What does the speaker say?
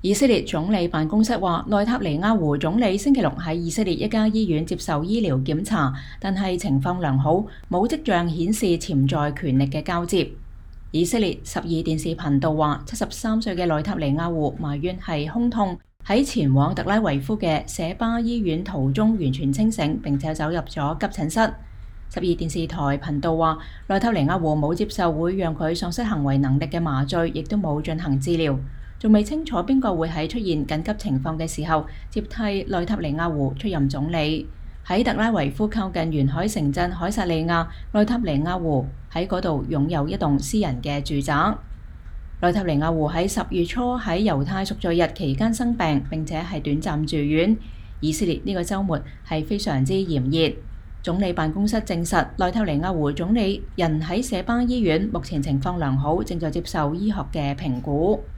以色列總理辦公室話，內塔尼亞胡總理星期六喺以色列一家醫院接受醫療檢查，但係情況良好，冇跡象顯示潛在權力嘅交接。以色列12電視頻道話，73歲嘅內塔尼亞胡埋怨係胸痛，喺前往特拉維夫嘅舍巴醫院途中完全清醒，並且走入咗急診室。12電視台頻道話，內塔尼亞胡冇接受會讓佢喪失行為能力嘅麻醉，亦都冇進行治療。仲未清楚邊個會喺出現緊急情況嘅時候接替內塔尼亞胡出任總理。喺特拉維夫靠近沿海城鎮凱撒利亞，內塔尼亞胡喺嗰度擁有一棟私人嘅住宅。內塔尼亞胡喺10月初喺猶太贖罪日期間生病，並且係短暫住院。以色列呢個週末係非常之炎熱。總理辦公室證實，內塔尼亞胡總理人喺舍巴醫院，目前情況良好，正在接受醫學嘅評估。